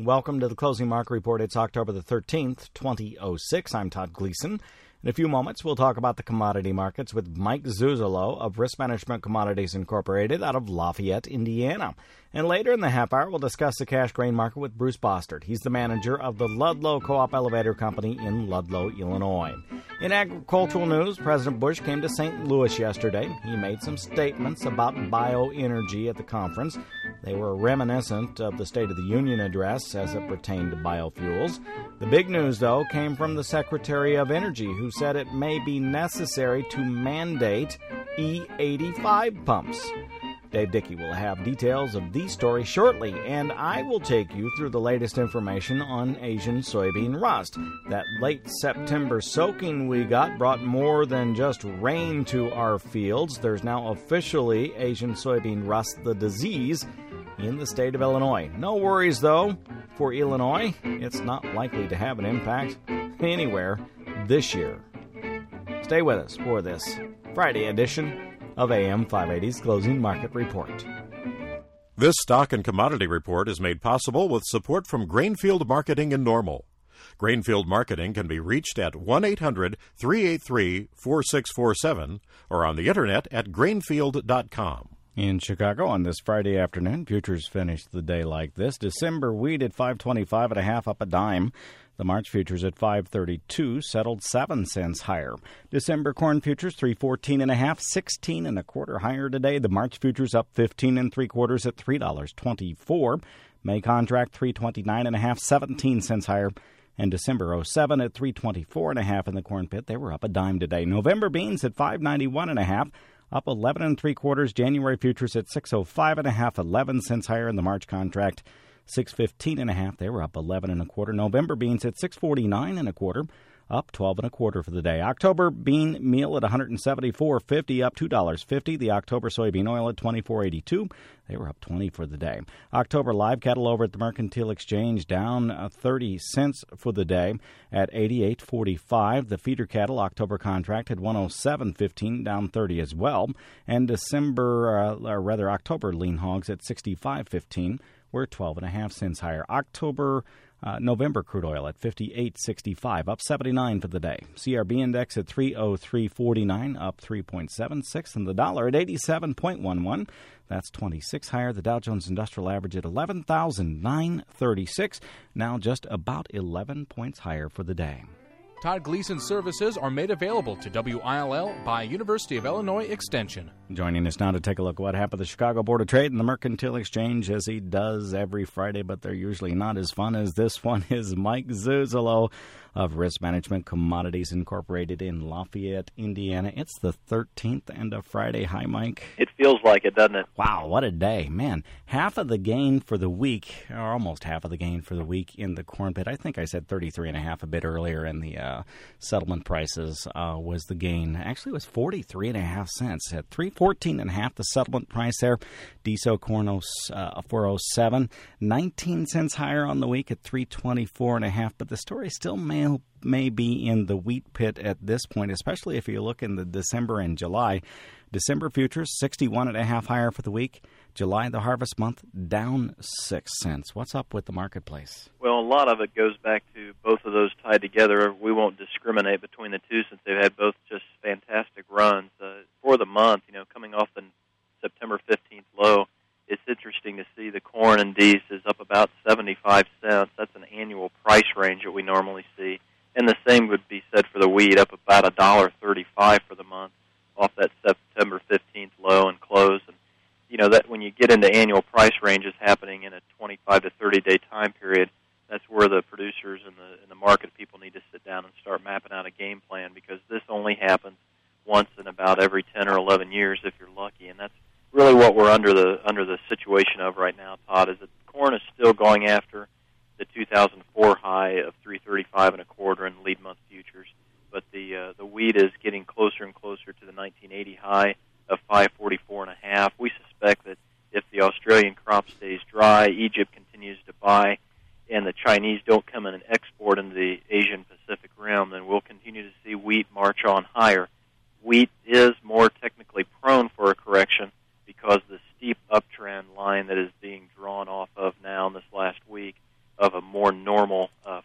Welcome to the Closing Market Report. It's October the 13th, 2006. I'm Todd Gleason. In a few moments, we'll talk about the commodity markets with Mike Zuzolo of Risk Management Commodities Incorporated out of Lafayette, Indiana. And later in the half hour, we'll discuss the cash grain market with Bruce Bostard. He's the manager of the Ludlow Co-op Elevator Company in Ludlow, Illinois. In agricultural news, President Bush came to St. Louis yesterday. He made some statements about bioenergy at the conference. They were reminiscent of the State of the Union address as it pertained to biofuels. The big news, though, came from the Secretary of Energy, who said it may be necessary to mandate E85 pumps. Dave Dickey will have details of these stories shortly, and I will take you through the latest information on Asian soybean rust. That late September soaking we got brought more than just rain to our fields. There's now officially Asian soybean rust, the disease, in the state of Illinois. No worries, though, for Illinois. It's not likely to have an impact anywhere this year. Stay with us for this Friday edition of AM 580's Closing Market Report. This stock and commodity report is made possible with support from Grainfield Marketing in Normal. Grainfield Marketing can be reached at 1-800-383-4647 or on the internet at grainfield.com. In Chicago on this Friday afternoon, futures finished the day like this. December wheat at $5.25.5 up a dime. The March futures at $5.32 settled 7 cents higher. December corn futures $3.14.5, 16 1/4 higher today. The March futures up 15 3/4 at $3.24. May contract $3.29.5, 17 cents higher. And December 07 at $3.24.5 in the corn pit. They were up a dime today. November beans at $5.91.5. Up 11 3/4. January futures at $6.05.5, 11 cents higher in the March contract. $6.15.5. They were up 11 1/4. November beans at $6.49 1/4, up 12 1/4 for the day. October bean meal at $174.50, up $2.50. The October soybean oil at $24.82. They were up 20 for the day. October live cattle over at the Mercantile Exchange down 30 cents for the day at $88.45. The feeder cattle October contract at $107.15, down 30 as well. And October lean hogs at $65.15. We're 12 1/2 cents higher. November crude oil at $58.65, up 79 for the day. CRB index at 303.49, up 3.76, and the dollar at 87.11. That's 26 higher. The Dow Jones Industrial Average at 11,936, now just about 11 points higher for the day. Todd Gleason services are made available to WILL by University of Illinois Extension. Joining us now to take a look at what happened at the Chicago Board of Trade and the Mercantile Exchange, as he does every Friday, but they're usually not as fun as this one, is Mike Zuzolo of Risk Management Commodities Incorporated in Lafayette, Indiana. It's the 13th and a Friday. Hi, Mike. It feels like it, doesn't it? Wow, what a day. Man, half of the gain for the week, or almost half of the gain for the week in the corn pit. I think I said 33.5 a bit earlier, and the settlement prices was the gain. Actually, it was 43.5 cents at $3.14.5 the settlement price there. DSO corn 407, 19 cents higher on the week at $3.24.5, but the story still may be in the wheat pit at this point, especially if you look in the December and July. December futures 61.5 higher for the week. July, the harvest month, down 6 cents. What's up with the marketplace? Well, a lot of it goes back to both of those tied together. We won't discriminate between the two since they've had both just fantastic runs. For the month, coming off the September 15th low, it's interesting to see the corn index is up about 75 cents. That's an annual price range that we normally see. And the same would be said for the wheat, up about $1.35 for the month off that September 15th low and close. And, that when you get into annual price ranges happening in a 25 to 30-day time period, that's where the producers and the market people need to sit down and start mapping out a game plan, because this only happens once in about every 10 or 11 years if you're lucky. And that's really what we're under the situation of right now, Todd, is that corn is still going after the 2004 high of 335 1/4 in lead month futures, but the wheat is getting closer and closer to the 1980 high of 544.5. We suspect that if the Australian crop stays dry, Egypt continues to buy, and the Chinese don't come in and export into the Asian Pacific realm, then we'll continue to see wheat march on higher. Wheat is more technically prone for a correction because the steep uptrend line that is being drawn off of now in this last week of above a more normal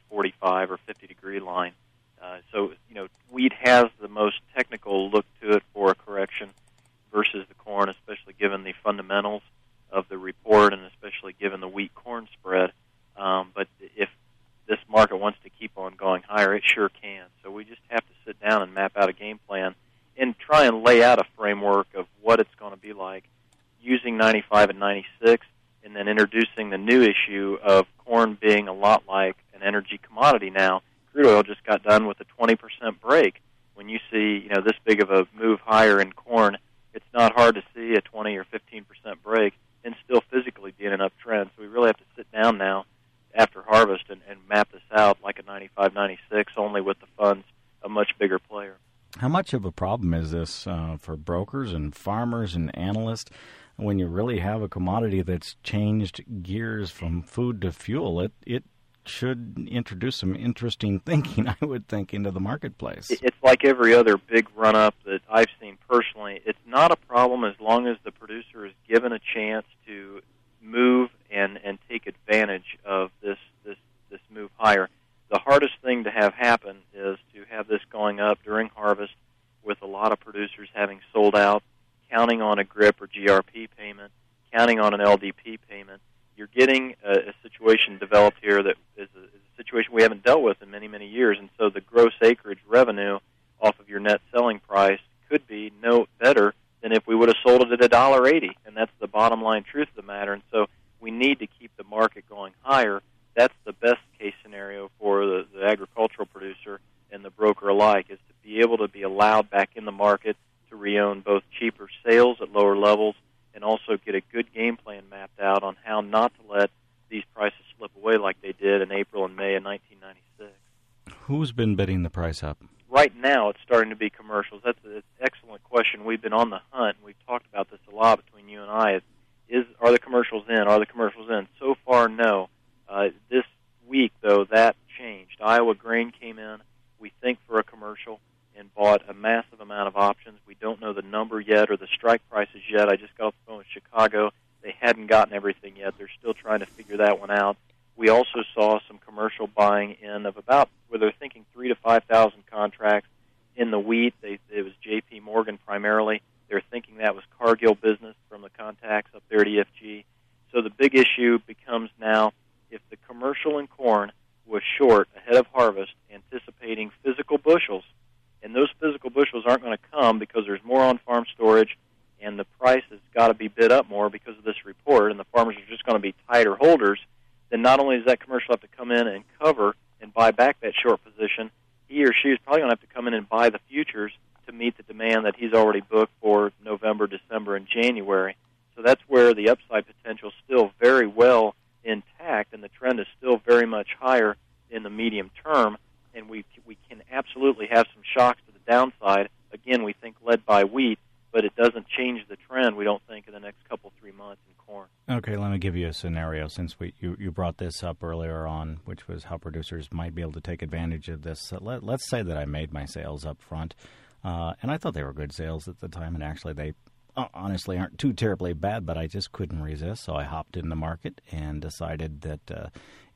45 or 50 degree line. So, wheat has the most technical look to it for a correction versus the corn, especially given the fundamentals of the report and especially given the wheat-corn spread. But if this market wants to keep on going higher, it sure can. So we just have to sit down and map out a game plan and try and lay out a framework of what it's going to be like using 95 and 96, and then introducing the new issue of corn being a lot like an energy commodity now. Crude oil just got done with a 20% break. When you see, this big of a move higher in corn, it's not hard to see a 20 or 15% break and still physically be in an uptrend. So we really have to sit down now after harvest and map this out like a 95, 96, only with the funds a much bigger player. How much of a problem is this for brokers and farmers and analysts when you really have a commodity that's changed gears from food to fuel? It should introduce some interesting thinking, I would think, into the marketplace. It's like every other big run-up that I've seen personally. It's not a problem as long as the producer is given a chance to move and take advantage of this move higher. The hardest thing to have happen is to have this going up during harvest with a lot of producers having sold out, counting on a GRIP or GRP payment, counting on an LDP payment. You're getting a situation developed here that is a situation we haven't dealt with in many, many years, and so the gross acreage revenue off of your net selling price could be no better than if we would have sold it at $1.80, and that's the bottom line truth of the matter. And so we need to keep the market going higher. That's the best case scenario for the agricultural producer and the broker alike, is to be able to be allowed back in the market to re-own both cheaper sales at lower levels and also get a good game plan mapped out on how not to let these prices slip away like they did in April and May of 1996. Who's been bidding the price up? Right now, it's starting to be commercials. That's an excellent question. We've been on the hunt, and we've talked about this a lot between you and I. Are the commercials in? Are the commercials in? So far, no. This week, though, that changed. Iowa Grain came in, we think, for a commercial and bought a massive amount of options. We don't know the number yet or the strike prices yet. I just got off the phone with Chicago. They hadn't gotten everything yet. They're still trying to figure that one out. We also saw some commercial buying in of about, where they're thinking 3,000 to 5,000 contracts in the wheat. It was J.P. Morgan primarily. They're thinking that was Cargill business from the contacts up there at EFG. So the big issue becomes now, if the commercial in corn was short ahead of harvest, anticipating physical bushels, and those physical bushels aren't going to come because there's more on-farm storage, and the price has got to be bid up more because of this report, and the farmers are just going to be tighter holders, then not only does that commercial have to come in and cover and buy back that short position, he or she is probably going to have to come in and buy the futures to meet the demand that he's already booked for November, December, and January. So that's where the upside potential is still very well intact, and the trend is still very much higher in the medium term, and we can absolutely have some shocks to the downside, again, we think led by wheat, but it doesn't change the trend, we don't think, in the next couple, 3 months in corn. Okay, let me give you a scenario, since you brought this up earlier on, which was how producers might be able to take advantage of this. Let's say that I made my sales up front, and I thought they were good sales at the time, and actually they honestly aren't too terribly bad, but I just couldn't resist, so I hopped in the market and decided that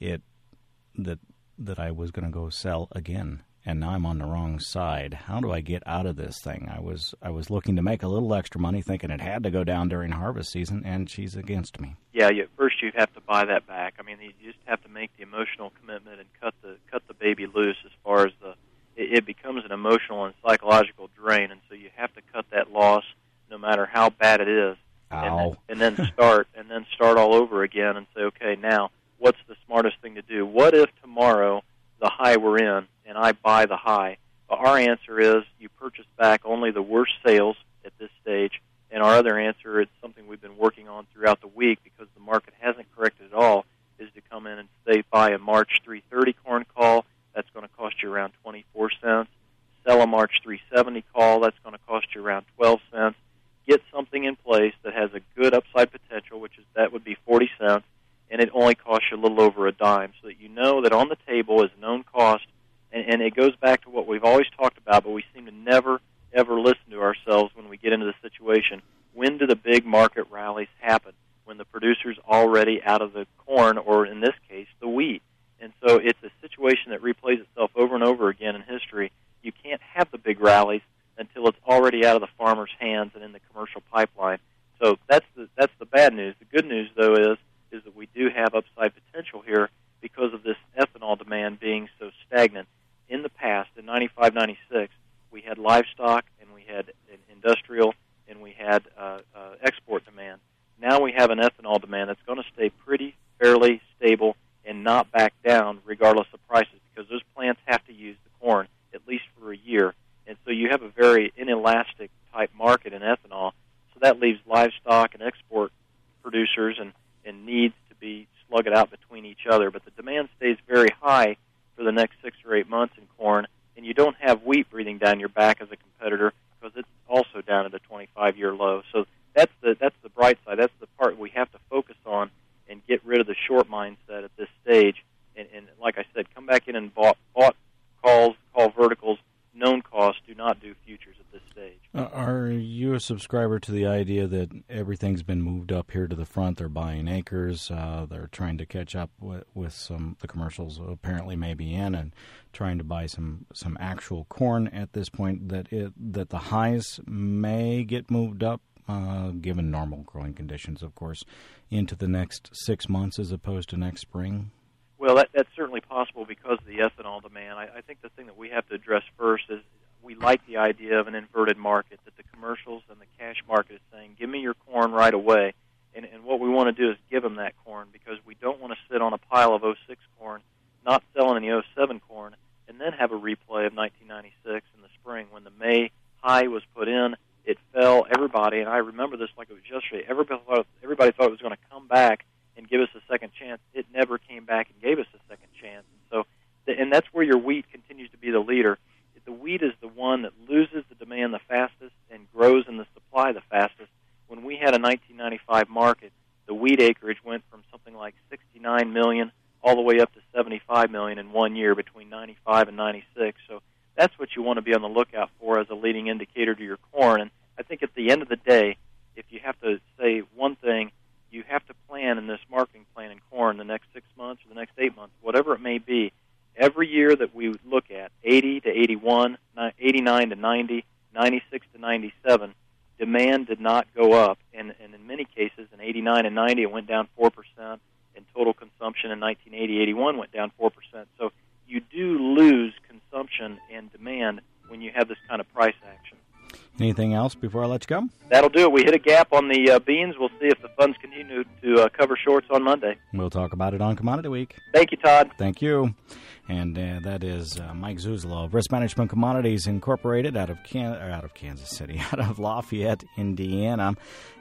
that I was going to go sell again, and now I'm on the wrong side. How do I get out of this thing? I was looking to make a little extra money, thinking it had to go down during harvest season, and she's against me. Yeah, first you have to buy that back. I mean, you just have to make the emotional commitment and cut the baby loose as far as it becomes an emotional and psychological drain, and so you have to cut that loss no matter how bad it is. Ow. And then start all over again and say, okay, now what's the smartest thing to do? What if tomorrow the high we're in and I buy the high? Well, our answer is you purchase back only the worst sales at this stage, and our other answer, it's something we've been working on throughout the week because the market hasn't corrected at all, is to come in and say buy a March 330 corn call. That's going to cost you around 24 cents. Sell a March 370 call. That's going to cost you around 12 cents. Get something in place that has a good upside potential, that would be 40 cents, and it only costs you a little over a dime, so that you know that on the table is known cost, and it goes back to what we've always talked about, but we seem to never, ever listen to ourselves when we get into the situation. When do the big market rallies happen? When the producer's already out of the corn, or in this case, the wheat. So it's a situation that replays itself over and over again in history. You can't have the big rallies until it's already out of the farmer's hands and in the commercial pipeline. So that's the bad news. The good news, though, is that we do have upside potential here because of this ethanol demand being so stagnant. In the past, in 95, 96, we had livestock and we had industrial and we had export demand. Now we have an ethanol demand that's going to stay pretty fairly stable and not back down regardless of prices, because those plants have to use the corn at least for a year. And so you have a very inelastic type market in ethanol. So that leaves livestock and export producers and needs to be slugged out between each other. But the demand stays very high for the next 6 or 8 months in corn, and you don't have wheat breathing down your back as a competitor because it's also down at a 25-year low. So that's the bright side. That's the part we have to focus on and get rid of the short mindset at this stage. And like I said, come back in and bought calls, call verticals. Known costs do not do futures at this stage. Are you a subscriber to the idea that everything's been moved up here to the front? They're buying acres. They're trying to catch up with the commercials apparently may be in, and trying to buy some actual corn at this point, that the highs may get moved up, given normal growing conditions, of course, into the next 6 months as opposed to next spring? Well, that's certainly possible because of the ethanol demand. I think the thing that we have to address first is we like the idea of an inverted market, that the commercials and the cash market is saying, give me your corn right away. And what we want to do is give them that corn, because we don't want to sit on a pile of 06 corn, not selling any 07 corn, and then have a replay of 1996 in the spring when the May high was put in. It fell. Everybody, and I remember this like it was yesterday, everybody thought it was going to come back and give us a second chance. It never came back and gave us a second chance. And that's where your wheat continues to be the leader. The wheat is the one that loses the demand the fastest and grows in the supply the fastest. When we had a 1995 market, the wheat acreage went from something like 69 million all the way up to 75 million in 1 year between 95 and 96. So that's what you want to be on the lookout for as a leading indicator to your corn. And I think at the end of the day, if you have to say one thing, you have to plan in this marketing plan in corn the next 6 months or the next 8 months, whatever it may be. Every year that we look at, 80 to 81, 89 to 90, 96 to 97, demand did not go up. And in many cases, in 89 and 90, it went down 4%, and total consumption in 1980, 81 went down 4%. So you do lose consumption and demand when you have this kind of price action. Anything else before I let you go? That'll do it. We hit a gap on the beans. We'll see if the funds continue to cover shorts on Monday. We'll talk about it on Commodity Week. Thank you, Todd. Thank you. And that is Mike Zuzolo of Risk Management Commodities Incorporated out of Kansas City, out of Lafayette, Indiana.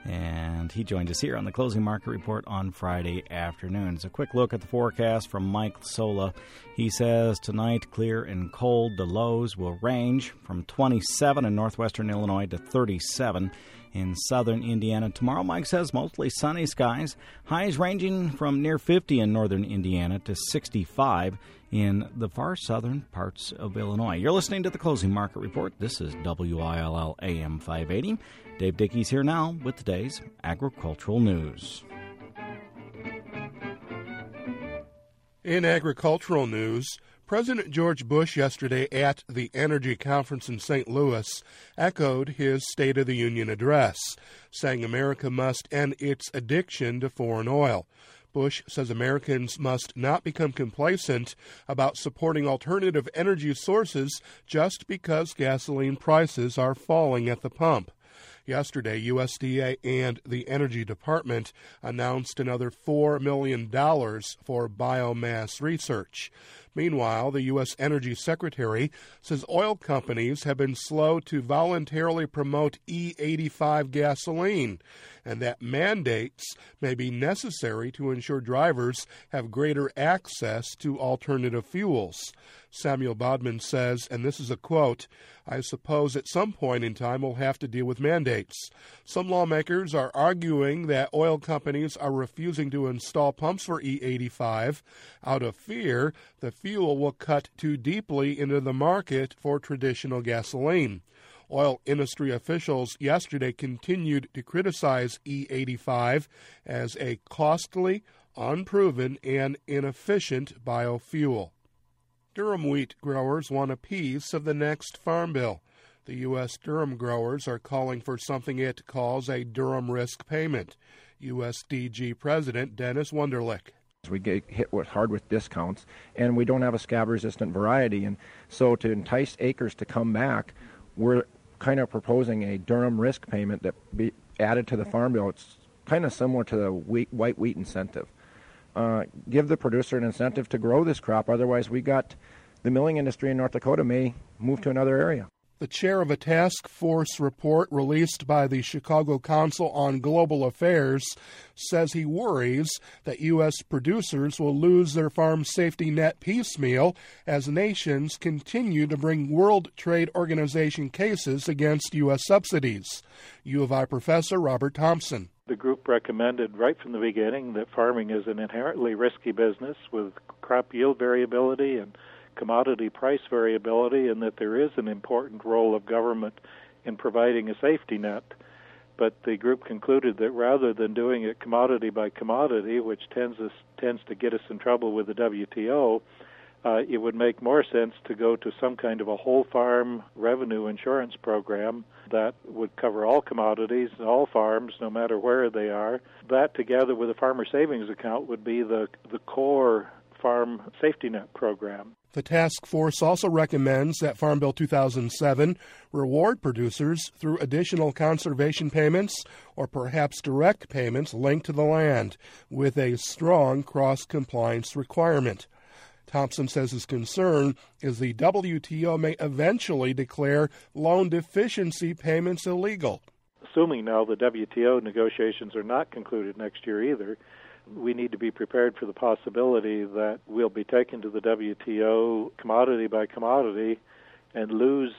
And he joined us here on the Closing Market Report on Friday afternoon. It's a quick look at the forecast from Mike Sola. He says tonight, clear and cold. The lows will range from 27 in northwestern Illinois to 37 in southern Indiana. Tomorrow, Mike says, mostly sunny skies. Highs ranging from near 50 in northern Indiana to 65 in the far southern parts of Illinois. You're listening to the Closing Market Report. This is WILL AM 580. Dave Dickey's here now with today's agricultural news. In agricultural news, President George Bush yesterday at the Energy Conference in St. Louis echoed his State of the Union address, saying America must end its addiction to foreign oil. Bush says Americans must not become complacent about supporting alternative energy sources just because gasoline prices are falling at the pump. Yesterday, USDA and the Energy Department announced another $4 million for biomass research. Meanwhile, the U.S. Energy Secretary says oil companies have been slow to voluntarily promote E85 gasoline, and that mandates may be necessary to ensure drivers have greater access to alternative fuels. Samuel Bodman says, and this is a quote, "I suppose at some point in time we'll have to deal with mandates. Some lawmakers are arguing that oil companies are refusing to install pumps for E85 out of fear the fuel will cut too deeply into the market for traditional gasoline." Oil industry officials yesterday continued to criticize E85 as a costly, unproven and inefficient biofuel. Durum wheat growers want a piece of the next farm bill. The U.S. durum growers are calling for something it calls a durum risk payment. USDG President Dennis Wunderlich. We get hit hard with discounts, and we don't have a scab-resistant variety. And so to entice acres to come back, we're kind of proposing a durum risk payment that be added to the farm bill. It's kind of similar to the white wheat incentive. Give the producer an incentive to grow this crop. Otherwise, the milling industry in North Dakota may move to another area. The chair of a task force report released by the Chicago Council on Global Affairs says he worries that U.S. producers will lose their farm safety net piecemeal as nations continue to bring World Trade Organization cases against U.S. subsidies. U of I professor Robert Thompson. The group recommended right from the beginning that farming is an inherently risky business with crop yield variability and commodity price variability, and that there is an important role of government in providing a safety net. But the group concluded that rather than doing it commodity by commodity, which tends to get us in trouble with the WTO, it would make more sense to go to some kind of a whole farm revenue insurance program that would cover all commodities, all farms, no matter where they are. That, together with a farmer savings account, would be the core farm safety net program. The task force also recommends that Farm Bill 2007 reward producers through additional conservation payments or perhaps direct payments linked to the land with a strong cross-compliance requirement. Thompson says his concern is the WTO may eventually declare loan deficiency payments illegal. Assuming now the WTO negotiations are not concluded next year either, we need to be prepared for the possibility that we'll be taken to the WTO commodity by commodity and lose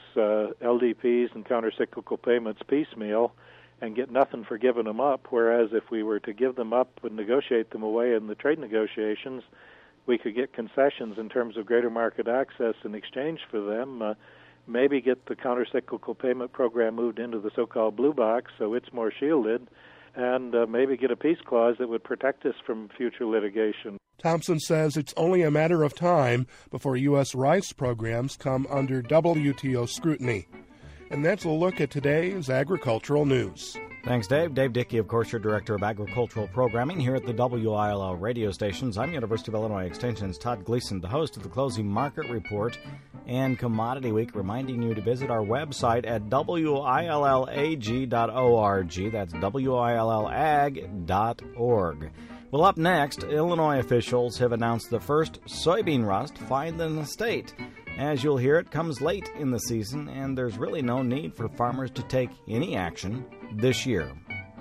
LDPs and countercyclical payments piecemeal and get nothing for giving them up, whereas if we were to give them up and negotiate them away in the trade negotiations, we could get concessions in terms of greater market access in exchange for them, maybe get the countercyclical payment program moved into the so-called blue box so it's more shielded, and maybe get a peace clause that would protect us from future litigation. Thompson says it's only a matter of time before U.S. rice programs come under WTO scrutiny. And that's a look at today's agricultural news. Thanks, Dave. Dave Dickey, of course, your Director of Agricultural Programming here at the WILL radio stations. I'm University of Illinois Extension's Todd Gleason, the host of the Closing Market Report and Commodity Week, reminding you to visit our website at willag.org. That's willag.org. Well, up next, Illinois officials have announced the first soybean rust find in the state. As you'll hear, it comes late in the season, and there's really no need for farmers to take any action this year.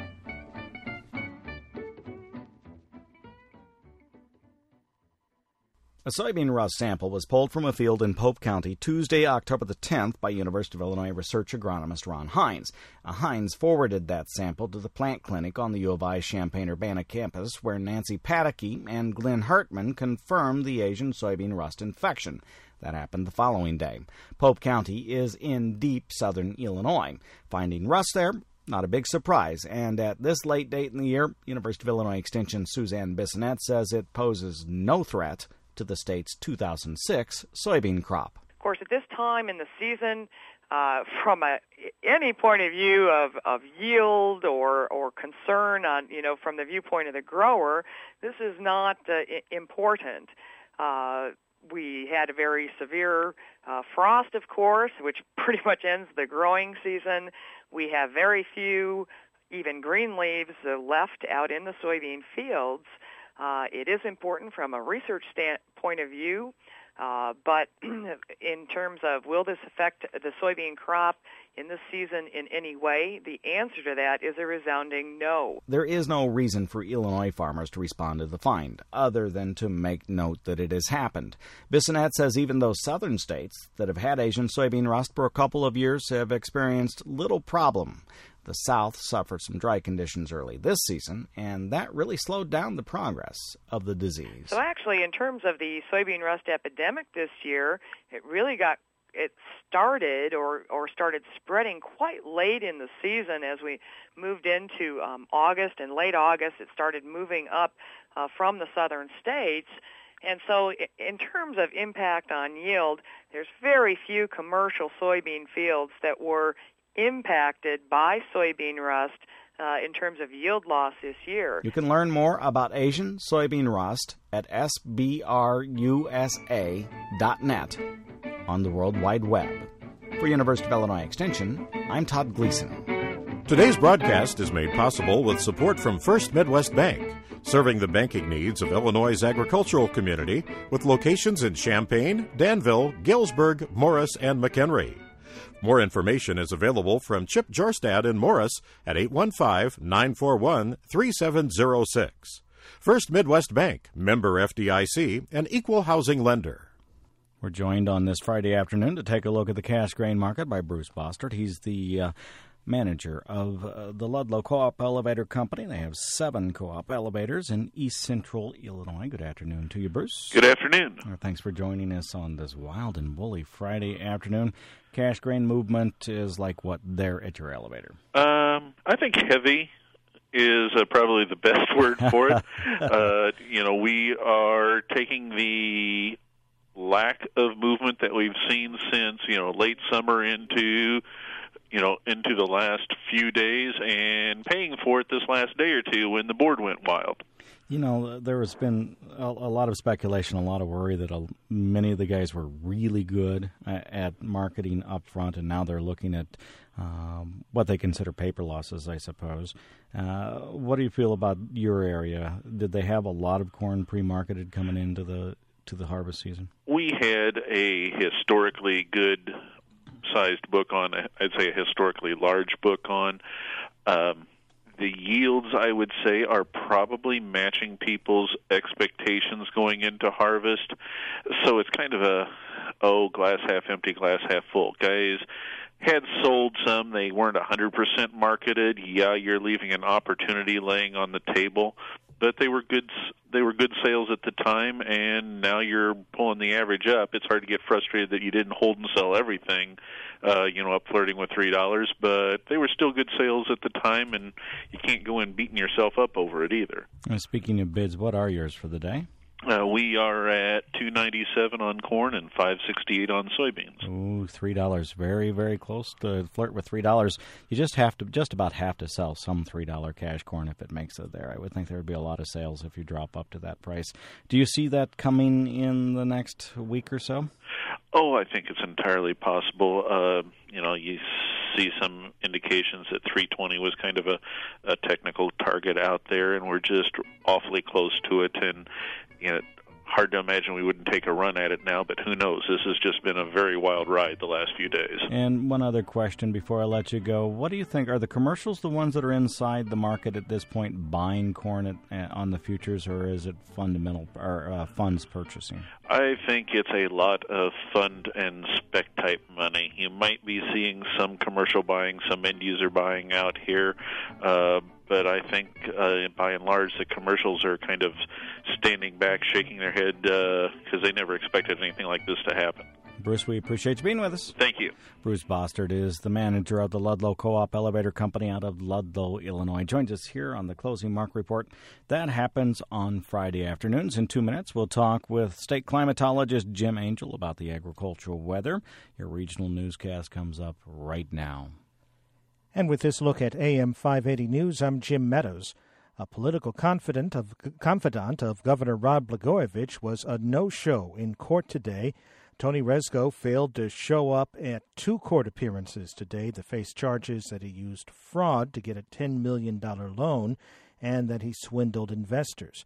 A soybean rust sample was pulled from a field in Pope County Tuesday, October the 10th by University of Illinois research agronomist Ron Hines. Hines forwarded that sample to the plant clinic on the U of I Champaign-Urbana campus, where Nancy Pataky and Glenn Hartman confirmed the Asian soybean rust infection. That happened the following day. Pope County is in deep southern Illinois. Finding rust there, not a big surprise, and at this late date in the year, University of Illinois Extension Suzanne Bissonnette says it poses no threat to the state's 2006 soybean crop. Of course, at this time in the season, from any point of view of yield or concern on, from the viewpoint of the grower, this is not important. We had a very severe frost, of course, which pretty much ends the growing season. We have very few even green leaves left out in the soybean fields. It is important from a research point of view, but in terms of will this affect the soybean crop in this season in any way, the answer to that is a resounding no. There is no reason for Illinois farmers to respond to the find, other than to make note that it has happened. Bissonnette says even those southern states that have had Asian soybean rust for a couple of years have experienced little problem. The South suffered some dry conditions early this season, and that really slowed down the progress of the disease. So actually, in terms of the soybean rust epidemic this year, it started spreading quite late in the season as we moved into August and late August. It started moving up from the southern states. And so in terms of impact on yield, there's very few commercial soybean fields that were impacted by soybean rust in terms of yield loss this year. You can learn more about Asian soybean rust at sbrusa.net on the World Wide Web. For University of Illinois Extension, I'm Todd Gleason. Today's broadcast is made possible with support from First Midwest Bank, serving the banking needs of Illinois' agricultural community with locations in Champaign, Danville, Galesburg, Morris, and McHenry. More information is available from Chip Jorstad in Morris at 815-941-3706. First Midwest Bank, member FDIC, an equal housing lender. We're joined on this Friday afternoon to take a look at the cash grain market by Bruce Bostard. He's the manager of the Ludlow Co-op Elevator Company. They have 7 co-op elevators in East Central Illinois. Good afternoon to you, Bruce. Good afternoon. Thanks for joining us on this wild and woolly Friday afternoon. Cash grain movement is like what there at your elevator? I think heavy is probably the best word for it. We are taking the lack of movement that we've seen since, late summer into the last few days and paying for it this last day or two when the board went wild. There has been a lot of speculation, a lot of worry that many of the guys were really good at marketing up front, and now they're looking at what they consider paper losses, I suppose. What do you feel about your area? Did they have a lot of corn pre-marketed coming into the harvest season? We had a historically good sized book on, I'd say a historically large book on. The yields, I would say, are probably matching people's expectations going into harvest. So it's kind of glass half empty, glass half full. Guys had sold some. They weren't 100% marketed. Yeah, you're leaving an opportunity laying on the table. But they were good sales at the time, and now you're pulling the average up. It's hard to get frustrated that you didn't hold and sell everything, up flirting with $3, but they were still good sales at the time, and you can't go in beating yourself up over it either. Speaking of bids, what are yours for the day? We are at $2.97 on corn and $5.68 on soybeans. Ooh, $3, very, very close to flirt with $3. You just about have to sell some $3 cash corn if it makes it there. I would think there would be a lot of sales if you drop up to that price. Do you see that coming in the next week or so? Oh, I think it's entirely possible. You see some indications that 320 was kind of a technical target out there, and we're just awfully close to it. And hard to imagine we wouldn't take a run at it now, but who knows? This has just been a very wild ride the last few days. And one other question before I let you go. What do you think? Are the commercials the ones that are inside the market at this point buying corn on the futures, or is it fundamental or funds purchasing? I think it's a lot of fund and spec type money. You might be seeing some commercial buying, some end user buying out here, but I think by and large the commercials are kind of standing back, shaking their head because they never expected anything like this to happen. Bruce, we appreciate you being with us. Thank you. Bruce Bostard is the manager of the Ludlow Co-op Elevator Company out of Ludlow, Illinois. Joins us here on the Closing Mark Report. That happens on Friday afternoons. In 2 minutes, we'll talk with state climatologist Jim Angel about the agricultural weather. Your regional newscast comes up right now. And with this look at AM 580 News, I'm Jim Meadows. A political confidant of Governor Rod Blagojevich was a no-show in court today. Tony Rezko failed to show up at 2 court appearances today to face charges that he used fraud to get a $10 million loan and that he swindled investors.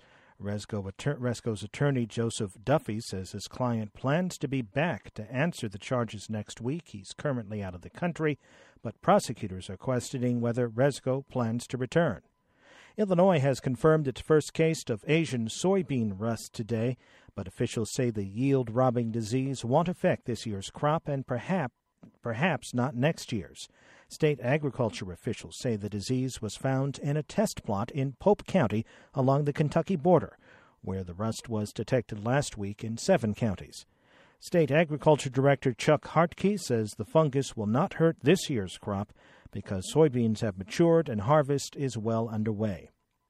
Rezko's attorney, Joseph Duffy, says his client plans to be back to answer the charges next week. He's currently out of the country, but prosecutors are questioning whether Rezko plans to return. Illinois has confirmed its first case of Asian soybean rust today, but officials say the yield-robbing disease won't affect this year's crop and perhaps not next year's. State agriculture officials say the disease was found in a test plot in Pope County along the Kentucky border, where the rust was detected last week in 7 counties. State Agriculture Director Chuck Hartke says the fungus will not hurt this year's crop because soybeans have matured and harvest is well underway.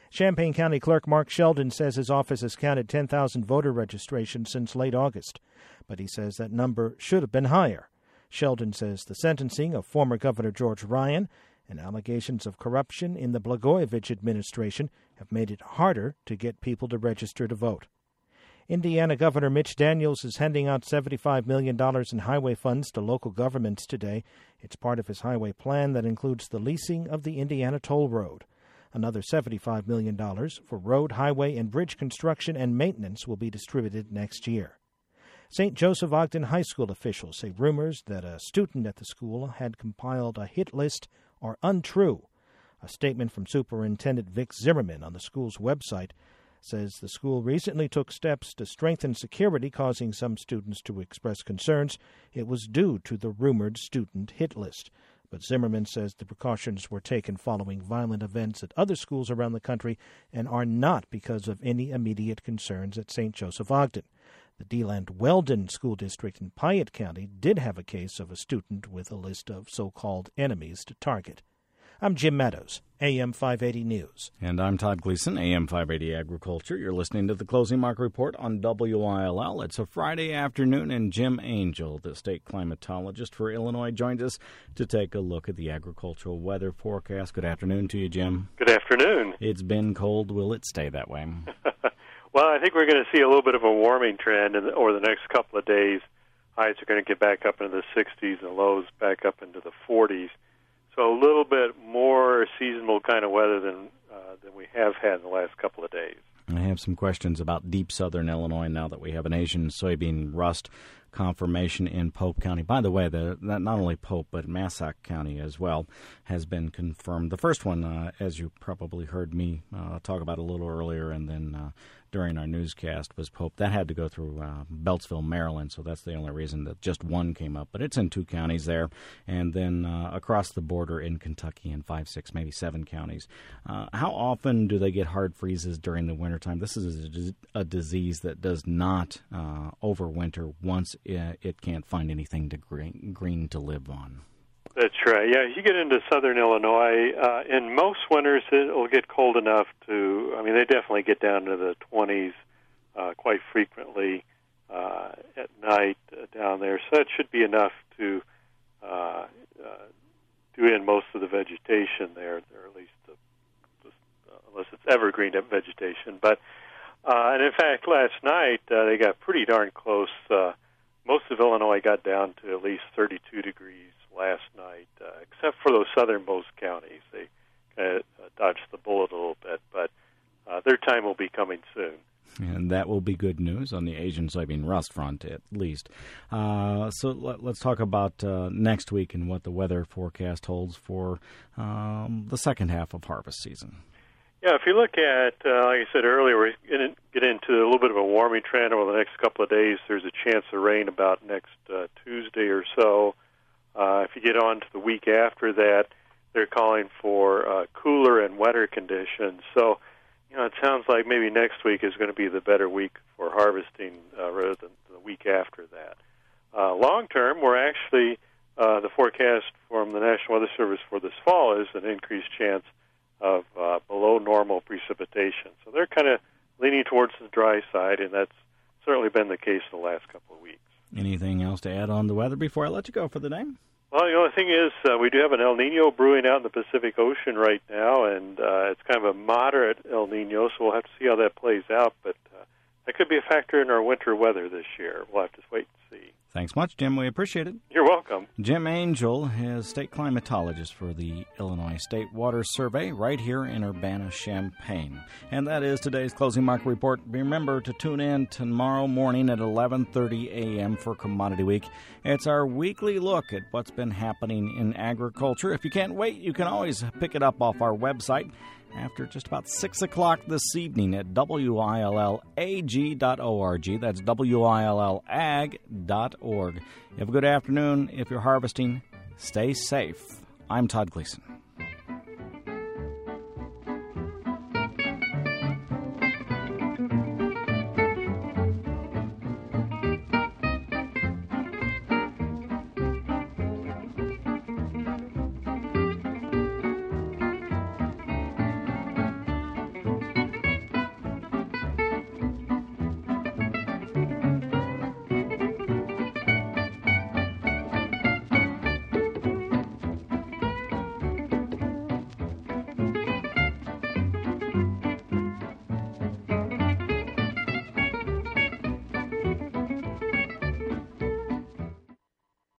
Champaign County Clerk Mark Sheldon says his office has counted 10,000 voter registrations since late August, but he says that number should have been higher. Sheldon says the sentencing of former Governor George Ryan and allegations of corruption in the Blagojevich administration have made it harder to get people to register to vote. Indiana Governor Mitch Daniels is handing out $75 million in highway funds to local governments today. It's part of his highway plan that includes the leasing of the Indiana Toll Road. Another $75 million for road, highway, and bridge construction and maintenance will be distributed next year. St. Joseph Ogden High School officials say rumors that a student at the school had compiled a hit list are untrue. A statement from Superintendent Vic Zimmerman on the school's website says the school recently took steps to strengthen security, causing some students to express concerns it was due to the rumored student hit list. But Zimmerman says the precautions were taken following violent events at other schools around the country and are not because of any immediate concerns at St. Joseph Ogden. The DeLand Weldon School District in Piatt County did have a case of a student with a list of so-called enemies to target. I'm Jim Meadows, AM 580 News. And I'm Todd Gleason, AM 580 Agriculture. You're listening to the Closing Market Report on WILL. It's a Friday afternoon, and Jim Angel, the state climatologist for Illinois, joins us to take a look at the agricultural weather forecast. Good afternoon to you, Jim. Good afternoon. It's been cold. Will it stay that way? Well, I think we're going to see a little bit of a warming trend over the next couple of days. Highs are going to get back up into the 60s and lows back up into the 40s. So a little bit more seasonal kind of weather than we have had in the last couple of days. I have some questions about deep southern Illinois now that we have an Asian soybean rust confirmation in Pope County. By the way, not only Pope, but Massac County as well has been confirmed. The first one, as you probably heard me talk about a little earlier, and then during our newscast, was Pope. That had to go through Beltsville, Maryland, so that's the only reason that just one came up. But it's in 2 counties there, and then across the border in Kentucky in 5, 6, maybe 7 counties. How often do they get hard freezes during the wintertime? This is a disease that does not overwinter once it can't find anything to green to live on. That's right. Yeah, you get into southern Illinois, in most winters it'll get cold enough they definitely get down to the 20s quite frequently at night down there. So that should be enough to do in most of the vegetation there, or at least unless it's evergreen vegetation. But and in fact, last night they got pretty darn close. Most of Illinois got down to at least 32 degrees last night, except for those southernmost counties. They kind of dodged the bullet a little bit, but their time will be coming soon. And that will be good news on the Asian soybean rust front, at least. So let's talk about next week and what the weather forecast holds for the second half of harvest season. Yeah, if you look at, like I said earlier, we're going to get into a little bit of a warming trend over the next couple of days. There's a chance of rain about next Tuesday or so. If you get on to the week after that, they're calling for cooler and wetter conditions. So, it sounds like maybe next week is going to be the better week for harvesting rather than the week after that. Long term, we're actually, the forecast from the National Weather Service for this fall is an increased chance of below normal precipitation. So they're kind of leaning towards the dry side, and that's certainly been the case the last couple of weeks. Anything else to add on the weather before I let you go for the day? Well, the only thing is we do have an El Nino brewing out in the Pacific Ocean right now, and it's kind of a moderate El Nino, so we'll have to see how that plays out. But that could be a factor in our winter weather this year. We'll have to wait and see. Thanks much, Jim. We appreciate it. You're welcome. Jim Angel is state climatologist for the Illinois State Water Survey right here in Urbana-Champaign. And that is today's Closing Market Report. Remember to tune in tomorrow morning at 11:30 a.m. for Commodity Week. It's our weekly look at what's been happening in agriculture. If you can't wait, you can always pick it up off our website after just about 6 o'clock this evening at WILLAG.org. That's WILLAG.org. You have a good afternoon. If you're harvesting, stay safe. I'm Todd Gleason.